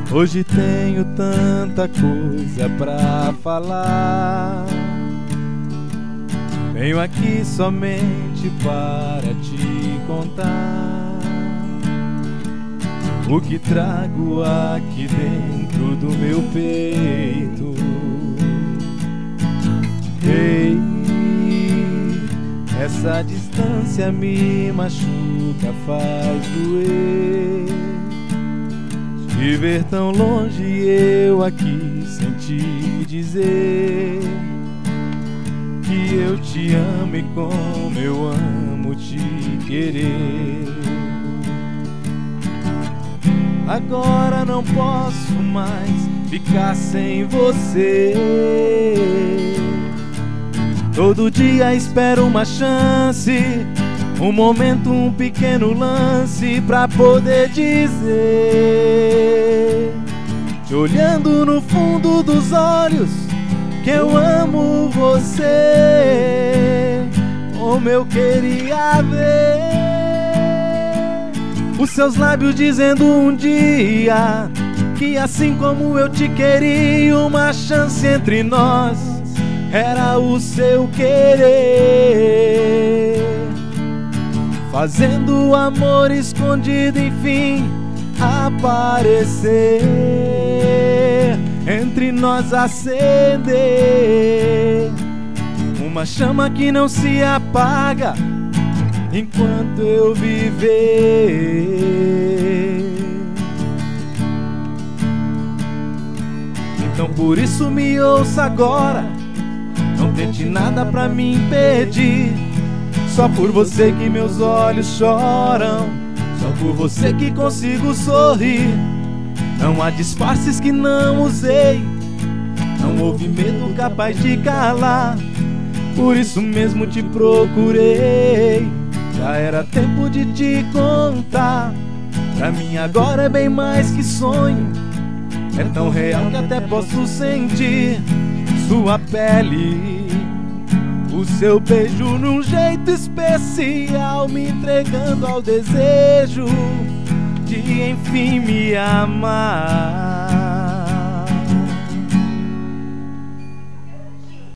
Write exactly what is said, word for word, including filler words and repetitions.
Hoje tenho tanta coisa pra falar. Venho aqui somente para te contar o que trago aqui dentro do meu peito. Ei, essa distância me machuca, faz doer. Te ver tão longe, eu aqui sem te dizer que eu te amo e como eu amo te querer. Agora não posso mais ficar sem você. Todo dia espero uma chance, um momento, um pequeno lance pra poder dizer, te olhando no fundo dos olhos, que eu amo você, como eu queria ver os seus lábios dizendo um dia que assim como eu te queria, uma chance entre nós era o seu querer. Fazendo o amor escondido, enfim, aparecer, entre nós acender uma chama que não se apaga enquanto eu viver. Então por isso me ouça agora, não tente nada pra me impedir. Só por você que meus olhos choram, só por você que consigo sorrir. Não há disfarces que não usei, não houve medo capaz de calar. Por isso mesmo te procurei, já era tempo de te contar. Pra mim agora é bem mais que sonho, é tão real que até posso sentir sua pele, o seu beijo num jeito especial, me entregando ao desejo de enfim me amar.